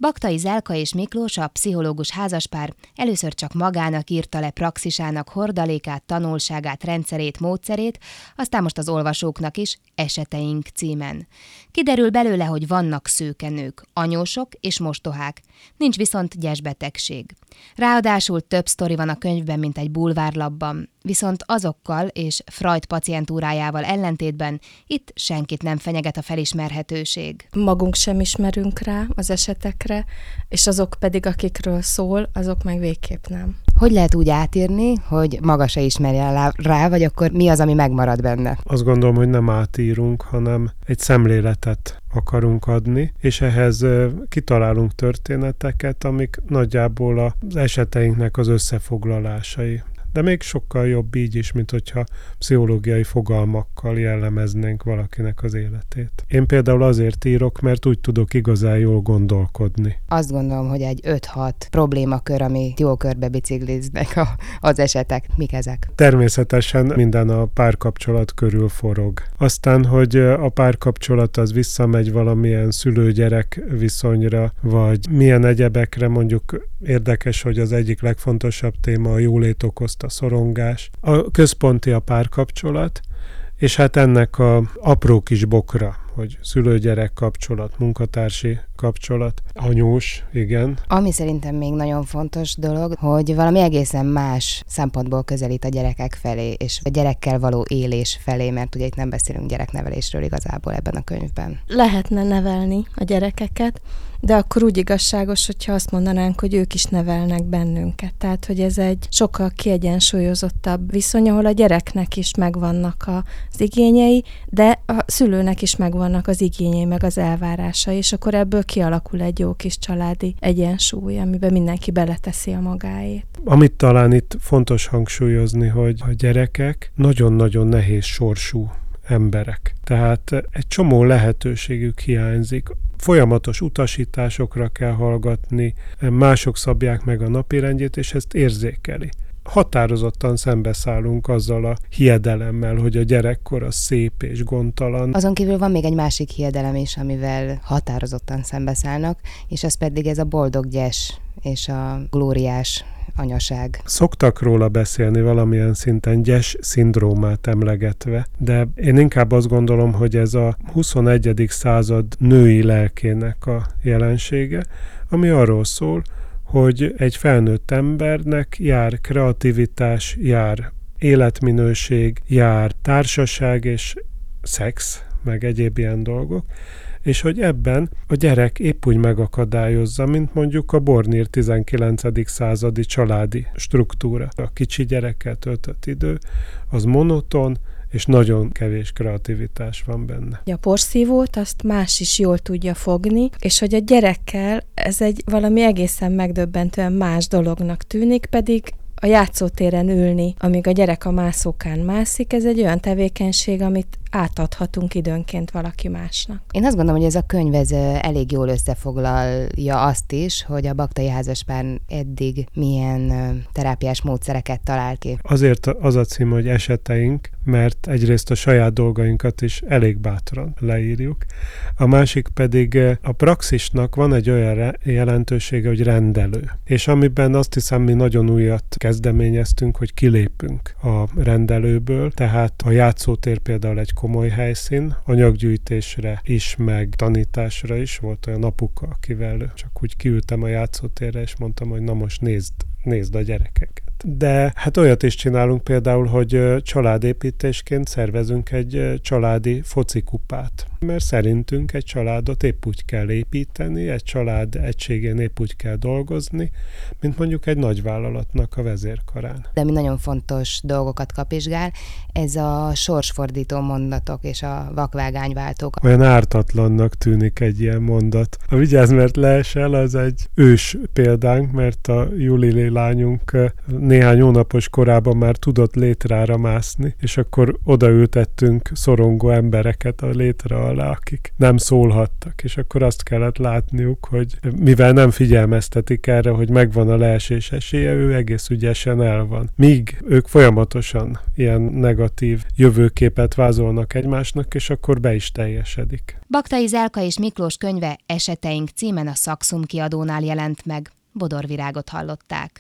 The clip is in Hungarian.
Baktai Zelka és Miklós, a pszichológus házaspár először csak magának írta le praxisának hordalékát, tanulságát, rendszerét, módszerét, aztán most az olvasóknak is Eseteink címen. Kiderül belőle, hogy vannak szőkenők, anyósok és mostohák, nincs viszont gyesbetegség. Ráadásul több sztori van a könyvben, mint egy bulvárlapban, viszont azokkal és Freud pacientúrájával ellentétben itt senkit nem fenyeget a felismerhetőség. Magunk sem ismerünk rá az esetekre, és azok pedig, akikről szól, azok meg végképp nem. Hogy lehet úgy átírni, hogy maga se ismerje rá, vagy akkor mi az, ami megmarad benne? Azt gondolom, hogy nem átírunk, hanem egy szemléletet akarunk adni, és ehhez kitalálunk történeteket, amik nagyjából az eseteinknek az összefoglalásai. De még sokkal jobb így is, mint hogyha pszichológiai fogalmakkal jellemeznénk valakinek az életét. Én például azért írok, mert úgy tudok igazán jól gondolkodni. Azt gondolom, hogy egy 5-6 problémakör, amit jól körbe bicikliznek az esetek. Mik ezek? Természetesen minden a párkapcsolat körül forog. Aztán, hogy a párkapcsolat az visszamegy valamilyen szülő-gyerek viszonyra, vagy milyen egyebekre, mondjuk érdekes, hogy az egyik legfontosabb téma a jólét okozta szorongás. A központi a párkapcsolat, és hát ennek a apró kis bokra, hogy szülő-gyerek kapcsolat, munkatársi kapcsolat, anyós, igen. Ami szerintem még nagyon fontos dolog, hogy valami egészen más szempontból közelít a gyerekek felé, és a gyerekkel való élés felé, mert ugye itt nem beszélünk gyereknevelésről igazából ebben a könyvben. Lehetne nevelni a gyerekeket, de akkor úgy igazságos, hogyha azt mondanánk, hogy ők is nevelnek bennünket. Tehát, hogy ez egy sokkal kiegyensúlyozottabb viszony, ahol a gyereknek is megvannak az igényei, de a szülőnek is megvannak az igényei, meg az elvárásai, és akkor ebből kialakul egy jó kis családi egyensúly, amiben mindenki beleteszi a magáét. Amit talán itt fontos hangsúlyozni, hogy a gyerekek nagyon-nagyon nehéz sorsú emberek. Tehát egy csomó lehetőségük hiányzik. Folyamatos utasításokra kell hallgatni, mások szabják meg a napirendjét, és ezt érzékeli. Határozottan szembeszállunk azzal a hiedelemmel, hogy a gyerekkor az szép és gondtalan. Azon kívül van még egy másik hiedelem is, amivel határozottan szembeszállnak, és az pedig ez a boldog gyes és a glóriás anyaság. Szoktak róla beszélni valamilyen szinten gyes szindrómát emlegetve, de én inkább azt gondolom, hogy ez a 21. század női lelkének a jelensége, ami arról szól, hogy egy felnőtt embernek jár kreativitás, jár életminőség, jár társaság és szex, meg egyéb ilyen dolgok, és hogy ebben a gyerek épp úgy megakadályozza, mint mondjuk a Bornír 19. századi családi struktúra. A kicsi gyerekkel töltött idő az monoton, és nagyon kevés kreativitás van benne. A porszívót azt más is jól tudja fogni, és hogy a gyerekkel ez egy valami egészen megdöbbentően más dolognak tűnik, pedig a játszótéren ülni, amíg a gyerek a mászókán mászik, ez egy olyan tevékenység, amit átadhatunk időnként valaki másnak. Én azt gondolom, hogy ez a könyv elég jól összefoglalja azt is, hogy a Baktai házaspár eddig milyen terápiás módszereket talál ki. Azért az a cím, hogy Eseteink, mert egyrészt a saját dolgainkat is elég bátran leírjuk. A másik pedig a praxisnak van egy olyan jelentősége, hogy rendelő. És amiben azt hiszem, mi nagyon újat kezdeményeztünk, hogy kilépünk a rendelőből, tehát a játszótér például egy komoly helyszín, anyaggyűjtésre is, meg tanításra is. Volt olyan apuka, akivel csak úgy kiültem a játszótérre, és mondtam, hogy na most nézd a gyerekeket. De hát olyat is csinálunk például, hogy családépítésként szervezünk egy családi focikupát. Mert szerintünk egy családot épp úgy kell építeni, egy család egységén épp úgy kell dolgozni, mint mondjuk egy nagyvállalatnak a vezérkarán. De mi nagyon fontos dolgokat kapizsgál, ez a sorsfordító mondatok és a vakvágányváltók. Olyan ártatlannak tűnik egy ilyen mondat. A Vigyázz, mert leesel, az egy ős példánk, mert a Juli lányunk néhány hónapos korában már tudott létrára mászni, és akkor odaültettünk szorongó embereket a létre asztal le, akik nem szólhattak, és akkor azt kellett látniuk, hogy mivel nem figyelmeztetik erre, hogy megvan a leesés esélye, ő egész ügyesen el van. Míg ők folyamatosan ilyen negatív jövőképet vázolnak egymásnak, és akkor be is teljesedik. Baktai Zelka és Miklós könyve Eseteink címen a Saxum kiadónál jelent meg. Bodor Virágot hallották.